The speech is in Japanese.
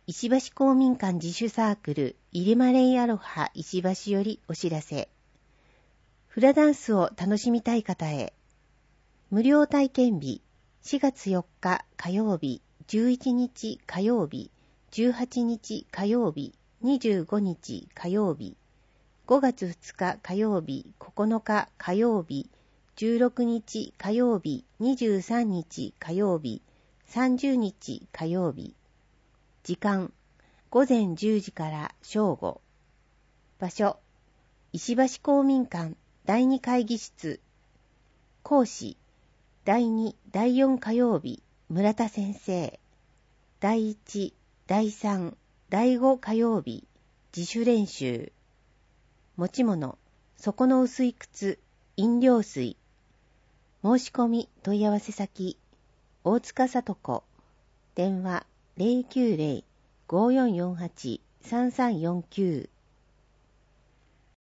石橋公民館自主サークルイルマレイアロハ石橋よりお知らせ。フラダンスを楽しみたい方へ。無料体験日4月4日火曜日、11日火曜日、18日火曜日、25日火曜日、5月2日火曜日、9日火曜日、16日火曜日、23日火曜日、30日火曜日。時間、午前10時から正午。場所、石橋公民館第2会議室。講師、第2、第4火曜日、村田先生。第1、第3、第5火曜日、自主練習。持ち物、底の薄い靴、飲料水。申し込み問い合わせ先、大塚聡子。電話、090-5448-3349